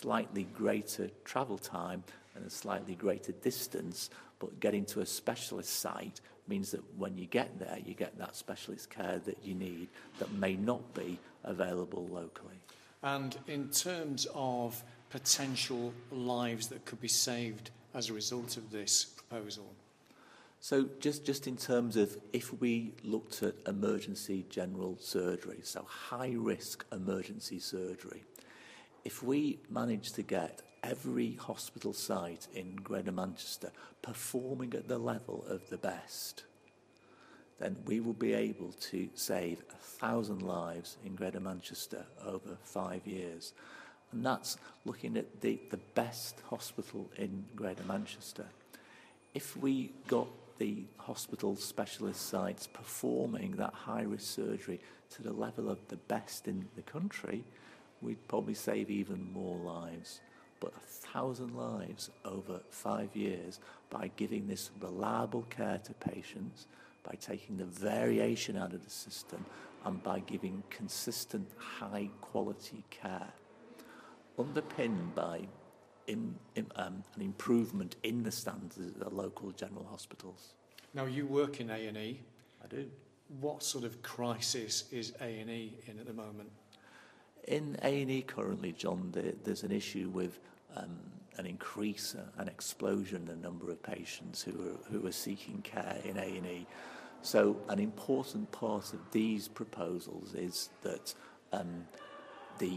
slightly greater travel time and a slightly greater distance, but getting to a specialist site means that when you get there, you get that specialist care that you need that may not be available locally. And in terms of potential lives that could be saved as a result of this proposal? So just in terms of if we looked at emergency general surgery, so high-risk emergency surgery, if we managed to get every hospital site in Greater Manchester performing at the level of the best, then we will be able to save 1,000 lives in Greater Manchester over 5 years. And that's looking at the best hospital in Greater Manchester. If we got the hospital specialist sites performing that high-risk surgery to the level of the best in the country, we'd probably save even more lives. But 1,000 lives over 5 years by giving this reliable care to patients, by taking the variation out of the system, and by giving consistent high-quality care, underpinned by an improvement in the standards of the local general hospitals. Now, you work in A&E. I do. What sort of crisis is A&E in at the moment? In A&E currently, John, there's an issue with an increase, an explosion in the number of patients who are seeking care in A&E. So an important part of these proposals is that the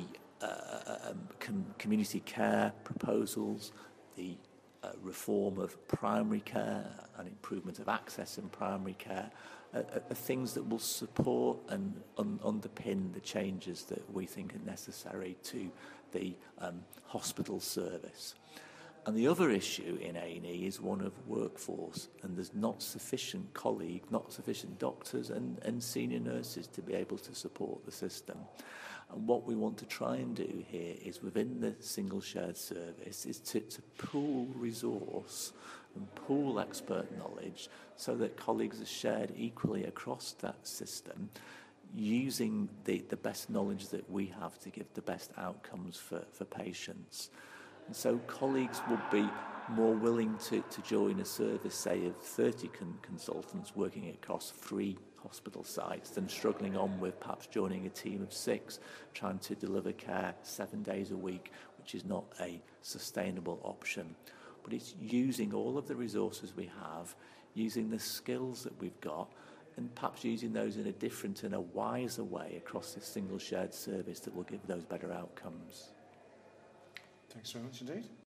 community care proposals, the reform of primary care and improvement of access in primary care are things that will support and underpin the changes that we think are necessary to the hospital service. And the other issue in A&E is one of workforce, and there's not sufficient colleagues, not sufficient doctors and senior nurses to be able to support the system. And what we want to try and do here is within the single shared service is to pool resource and pool expert knowledge so that colleagues are shared equally across that system, using the best knowledge that we have to give the best outcomes for patients. And so colleagues will be more willing to join a service, say, of 30 consultants working across 3 hospital sites than struggling on with perhaps joining a team of 6, trying to deliver care 7 days a week, which is not a sustainable option. But it's using all of the resources we have, using the skills that we've got, and perhaps using those in a different and a wiser way across this single shared service that will give those better outcomes. Thanks very much indeed.